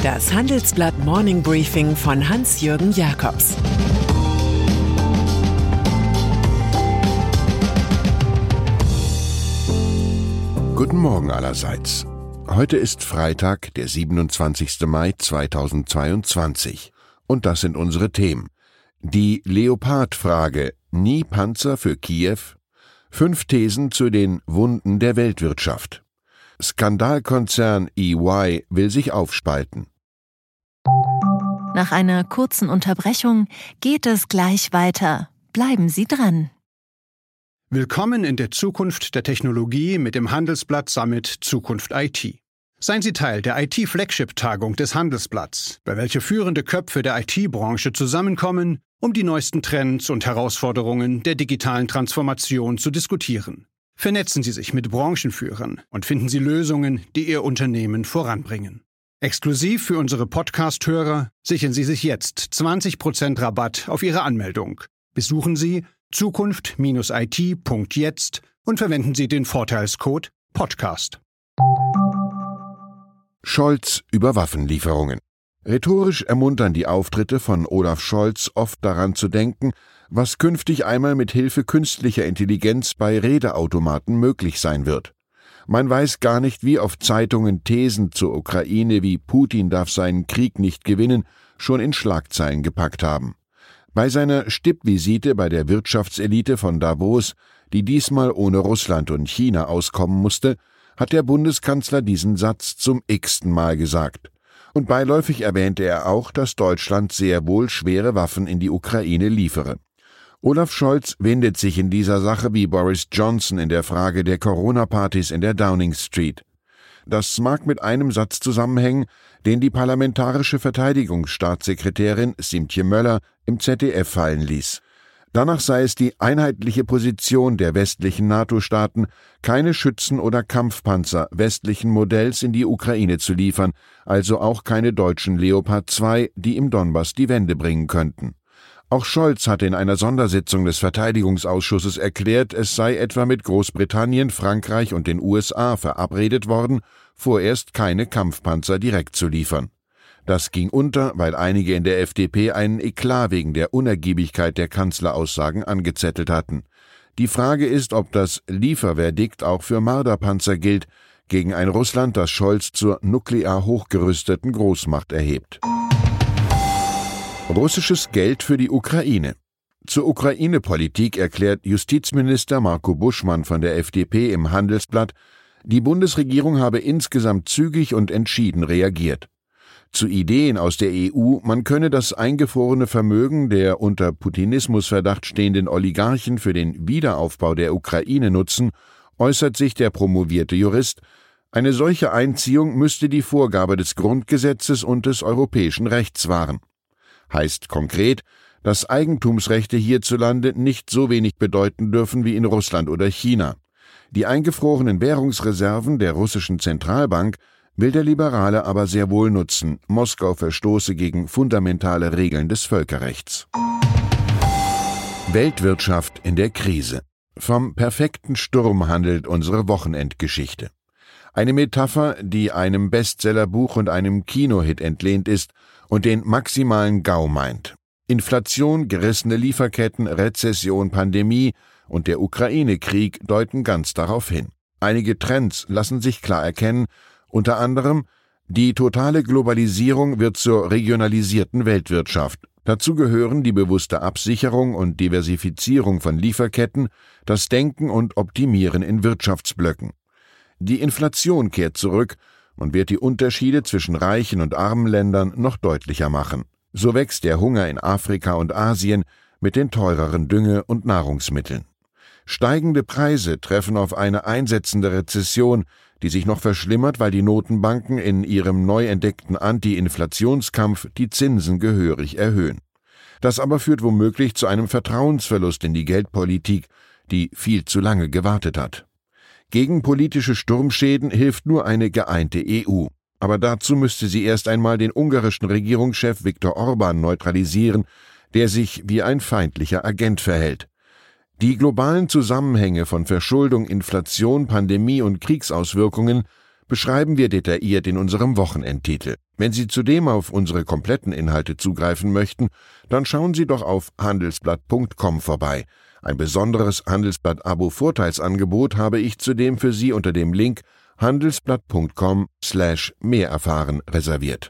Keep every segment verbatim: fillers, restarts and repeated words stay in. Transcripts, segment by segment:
Das Handelsblatt Morning Briefing von Hans-Jürgen Jakobs. Guten Morgen allerseits. Heute ist Freitag, der siebenundzwanzigster Mai zweitausendzweiundzwanzig. Und das sind unsere Themen. Die Leopard-Frage, nie Panzer für Kiew? Fünf Thesen zu den Wunden der Weltwirtschaft. Skandalkonzern E Y will sich aufspalten. Nach einer kurzen Unterbrechung geht es gleich weiter. Bleiben Sie dran. Willkommen in der Zukunft der Technologie mit dem Handelsblatt Summit Zukunft I T. Seien Sie Teil der I T-Flagship-Tagung des Handelsblatts, bei welcher führende Köpfe der I T-Branche zusammenkommen, um die neuesten Trends und Herausforderungen der digitalen Transformation zu diskutieren. Vernetzen Sie sich mit Branchenführern und finden Sie Lösungen, die Ihr Unternehmen voranbringen. Exklusiv für unsere Podcast-Hörer sichern Sie sich jetzt zwanzig Prozent Rabatt auf Ihre Anmeldung. Besuchen Sie zukunft Bindestrich I T Punkt jetzt und verwenden Sie den Vorteilscode Podcast. Scholz über Waffenlieferungen. Rhetorisch ermuntern die Auftritte von Olaf Scholz oft daran zu denken, was künftig einmal mit Hilfe künstlicher Intelligenz bei Redeautomaten möglich sein wird. Man weiß gar nicht, wie oft Zeitungen Thesen zur Ukraine wie Putin darf seinen Krieg nicht gewinnen schon in Schlagzeilen gepackt haben. Bei seiner Stippvisite bei der Wirtschaftselite von Davos, die diesmal ohne Russland und China auskommen musste, hat der Bundeskanzler diesen Satz zum x-ten Mal gesagt. Und beiläufig erwähnte er auch, dass Deutschland sehr wohl schwere Waffen in die Ukraine liefere. Olaf Scholz windet sich in dieser Sache wie Boris Johnson in der Frage der Corona-Partys in der Downing Street. Das mag mit einem Satz zusammenhängen, den die parlamentarische Verteidigungsstaatssekretärin Siemtje Möller im Z D F fallen ließ. Danach sei es die einheitliche Position der westlichen NATO-Staaten, keine Schützen oder Kampfpanzer westlichen Modells in die Ukraine zu liefern, also auch keine deutschen Leopard zwei, die im Donbass die Wende bringen könnten. Auch Scholz hatte in einer Sondersitzung des Verteidigungsausschusses erklärt, es sei etwa mit Großbritannien, Frankreich und den U S A verabredet worden, vorerst keine Kampfpanzer direkt zu liefern. Das ging unter, weil einige in der F D P einen Eklat wegen der Unergiebigkeit der Kanzleraussagen angezettelt hatten. Die Frage ist, ob das Lieferverdikt auch für Marderpanzer gilt, gegen ein Russland, das Scholz zur nuklear hochgerüsteten Großmacht erhebt. Russisches Geld für die Ukraine. Zur Ukraine-Politik erklärt Justizminister Marco Buschmann von der F D P im Handelsblatt, die Bundesregierung habe insgesamt zügig und entschieden reagiert. Zu Ideen aus der E U, man könne das eingefrorene Vermögen der unter Putinismusverdacht stehenden Oligarchen für den Wiederaufbau der Ukraine nutzen, äußert sich der promovierte Jurist, eine solche Einziehung müsste die Vorgabe des Grundgesetzes und des europäischen Rechts wahren. Heißt konkret, dass Eigentumsrechte hierzulande nicht so wenig bedeuten dürfen wie in Russland oder China. Die eingefrorenen Währungsreserven der russischen Zentralbank will der Liberale aber sehr wohl nutzen. Moskau verstoße gegen fundamentale Regeln des Völkerrechts. Weltwirtschaft in der Krise. Vom perfekten Sturm handelt unsere Wochenendgeschichte. Eine Metapher, die einem Bestsellerbuch und einem Kinohit entlehnt ist und den maximalen Gau meint. Inflation, gerissene Lieferketten, Rezession, Pandemie und der Ukraine-Krieg deuten ganz darauf hin. Einige Trends lassen sich klar erkennen, unter anderem, die totale Globalisierung wird zur regionalisierten Weltwirtschaft. Dazu gehören die bewusste Absicherung und Diversifizierung von Lieferketten, das Denken und Optimieren in Wirtschaftsblöcken. Die Inflation kehrt zurück und wird die Unterschiede zwischen reichen und armen Ländern noch deutlicher machen. So wächst der Hunger in Afrika und Asien mit den teureren Dünge- und Nahrungsmitteln. Steigende Preise treffen auf eine einsetzende Rezession, die sich noch verschlimmert, weil die Notenbanken in ihrem neu entdeckten Anti-Inflationskampf die Zinsen gehörig erhöhen. Das aber führt womöglich zu einem Vertrauensverlust in die Geldpolitik, die viel zu lange gewartet hat. Gegen politische Sturmschäden hilft nur eine geeinte E U. Aber dazu müsste sie erst einmal den ungarischen Regierungschef Viktor Orbán neutralisieren, der sich wie ein feindlicher Agent verhält. Die globalen Zusammenhänge von Verschuldung, Inflation, Pandemie und Kriegsauswirkungen beschreiben wir detailliert in unserem Wochenendtitel. Wenn Sie zudem auf unsere kompletten Inhalte zugreifen möchten, dann schauen Sie doch auf handelsblatt punkt com vorbei. Ein besonderes Handelsblatt-Abo-Vorteilsangebot habe ich zudem für Sie unter dem Link handelsblatt punkt com slash mehr erfahren reserviert.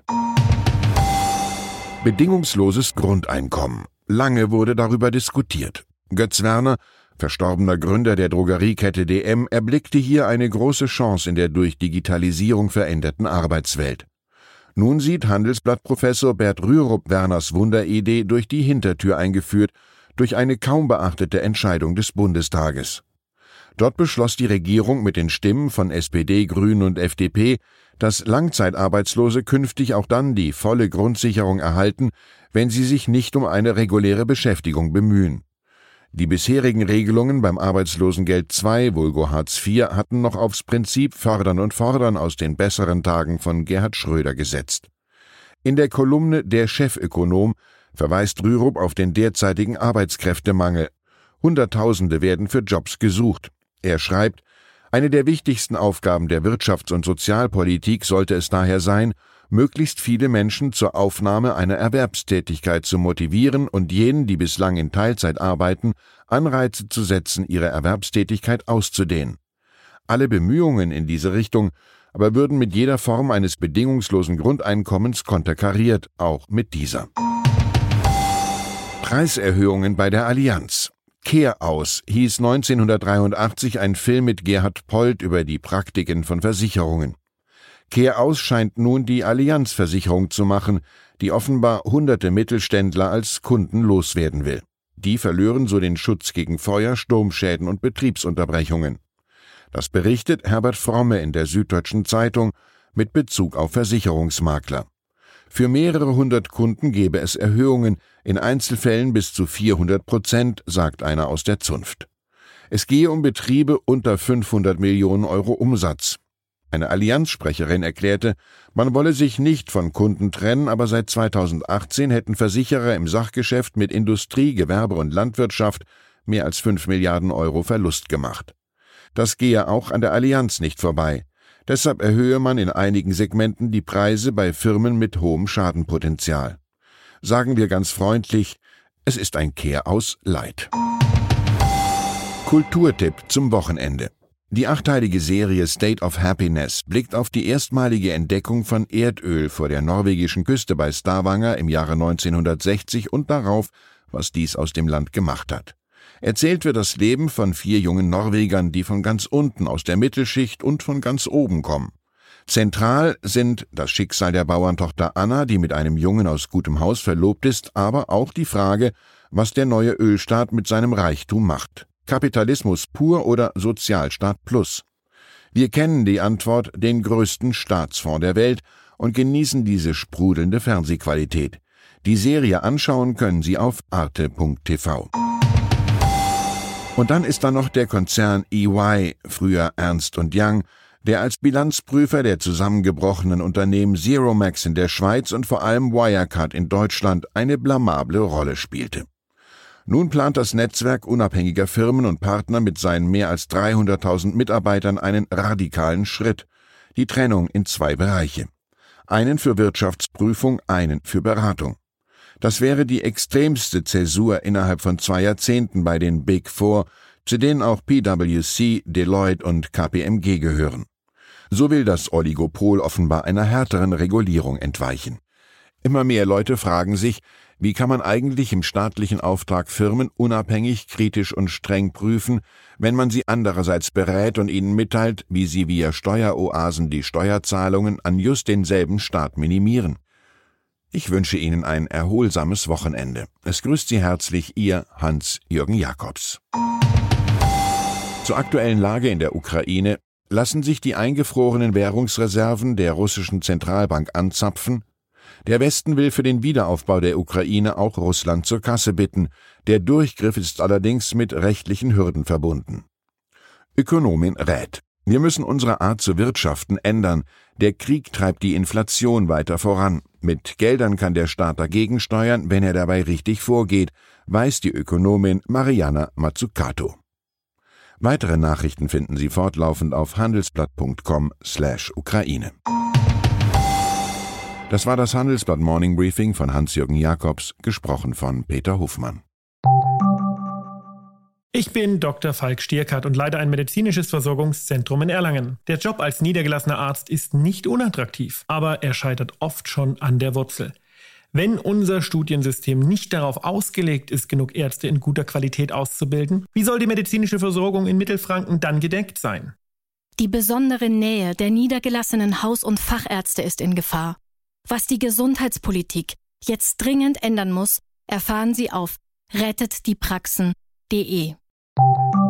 Bedingungsloses Grundeinkommen. Lange wurde darüber diskutiert. Götz Werner, verstorbener Gründer der Drogeriekette D M, erblickte hier eine große Chance in der durch Digitalisierung veränderten Arbeitswelt. Nun sieht Handelsblatt-Professor Bert Rürup Werners Wunderidee durch die Hintertür eingeführt, durch eine kaum beachtete Entscheidung des Bundestages. Dort beschloss die Regierung mit den Stimmen von S P D, Grünen und F D P, dass Langzeitarbeitslose künftig auch dann die volle Grundsicherung erhalten, wenn sie sich nicht um eine reguläre Beschäftigung bemühen. Die bisherigen Regelungen beim Arbeitslosengeld zwei, vulgo Hartz vier, hatten noch aufs Prinzip Fördern und Fordern aus den besseren Tagen von Gerhard Schröder gesetzt. In der Kolumne Der Chefökonom verweist Rürup auf den derzeitigen Arbeitskräftemangel. Hunderttausende werden für Jobs gesucht. Er schreibt, eine der wichtigsten Aufgaben der Wirtschafts- und Sozialpolitik sollte es daher sein, möglichst viele Menschen zur Aufnahme einer Erwerbstätigkeit zu motivieren und jenen, die bislang in Teilzeit arbeiten, Anreize zu setzen, ihre Erwerbstätigkeit auszudehnen. Alle Bemühungen in diese Richtung aber würden mit jeder Form eines bedingungslosen Grundeinkommens konterkariert, auch mit dieser. Preiserhöhungen bei der Allianz. Kehr aus hieß neunzehnhundertdreiundachtzig ein Film mit Gerhard Polt über die Praktiken von Versicherungen. Kehr aus scheint nun die Allianz-Versicherung zu machen, die offenbar hunderte Mittelständler als Kunden loswerden will. Die verlören so den Schutz gegen Feuer, Sturmschäden und Betriebsunterbrechungen. Das berichtet Herbert Fromme in der Süddeutschen Zeitung mit Bezug auf Versicherungsmakler. Für mehrere hundert Kunden gebe es Erhöhungen, in Einzelfällen bis zu vierhundert Prozent, sagt einer aus der Zunft. Es gehe um Betriebe unter fünfhundert Millionen Euro Umsatz. Eine Allianz-Sprecherin erklärte, man wolle sich nicht von Kunden trennen, aber seit zweitausendachtzehn hätten Versicherer im Sachgeschäft mit Industrie, Gewerbe und Landwirtschaft mehr als fünf Milliarden Euro Verlust gemacht. Das gehe auch an der Allianz nicht vorbei. Deshalb erhöhe man in einigen Segmenten die Preise bei Firmen mit hohem Schadenpotenzial. Sagen wir ganz freundlich, es ist ein Kehr aus Leid. Kulturtipp zum Wochenende. Die achteilige Serie State of Happiness blickt auf die erstmalige Entdeckung von Erdöl vor der norwegischen Küste bei Stavanger im Jahre neunzehnhundertsechzig und darauf, was dies aus dem Land gemacht hat. Erzählt wird das Leben von vier jungen Norwegern, die von ganz unten aus der Mittelschicht und von ganz oben kommen. Zentral sind das Schicksal der Bauerntochter Anna, die mit einem Jungen aus gutem Haus verlobt ist, aber auch die Frage, was der neue Ölstaat mit seinem Reichtum macht. Kapitalismus pur oder Sozialstaat plus? Wir kennen die Antwort, den größten Staatsfonds der Welt, und genießen diese sprudelnde Fernsehqualität. Die Serie anschauen können Sie auf arte punkt t v. Und dann ist da noch der Konzern E Y, früher Ernst und Young, der als Bilanzprüfer der zusammengebrochenen Unternehmen Zeromax in der Schweiz und vor allem Wirecard in Deutschland eine blamable Rolle spielte. Nun plant das Netzwerk unabhängiger Firmen und Partner mit seinen mehr als dreihunderttausend Mitarbeitern einen radikalen Schritt, die Trennung in zwei Bereiche. Einen für Wirtschaftsprüfung, einen für Beratung. Das wäre die extremste Zäsur innerhalb von zwei Jahrzehnten bei den Big Four, zu denen auch P W C, Deloitte und K P M G gehören. So will das Oligopol offenbar einer härteren Regulierung entweichen. Immer mehr Leute fragen sich, wie kann man eigentlich im staatlichen Auftrag Firmen unabhängig, kritisch und streng prüfen, wenn man sie andererseits berät und ihnen mitteilt, wie sie via Steueroasen die Steuerzahlungen an just denselben Staat minimieren? Ich wünsche Ihnen ein erholsames Wochenende. Es grüßt Sie herzlich Ihr Hans-Jürgen Jakobs. Zur aktuellen Lage in der Ukraine: Lassen sich die eingefrorenen Währungsreserven der russischen Zentralbank anzapfen? Der Westen will für den Wiederaufbau der Ukraine auch Russland zur Kasse bitten. Der Durchgriff ist allerdings mit rechtlichen Hürden verbunden. Ökonomin rät: Wir müssen unsere Art zu wirtschaften ändern. Der Krieg treibt die Inflation weiter voran. Mit Geldern kann der Staat dagegen steuern, wenn er dabei richtig vorgeht, weiß die Ökonomin Mariana Mazzucato. Weitere Nachrichten finden Sie fortlaufend auf handelsblatt punkt com slash Ukraine. Das war das Handelsblatt Morning Briefing von Hans-Jürgen Jakobs, gesprochen von Peter Hofmann. Ich bin Doktor Falk Stierkart und leite ein medizinisches Versorgungszentrum in Erlangen. Der Job als niedergelassener Arzt ist nicht unattraktiv, aber er scheitert oft schon an der Wurzel. Wenn unser Studiensystem nicht darauf ausgelegt ist, genug Ärzte in guter Qualität auszubilden, wie soll die medizinische Versorgung in Mittelfranken dann gedeckt sein? Die besondere Nähe der niedergelassenen Haus- und Fachärzte ist in Gefahr. Was die Gesundheitspolitik jetzt dringend ändern muss, erfahren Sie auf rettet die praxen punkt de.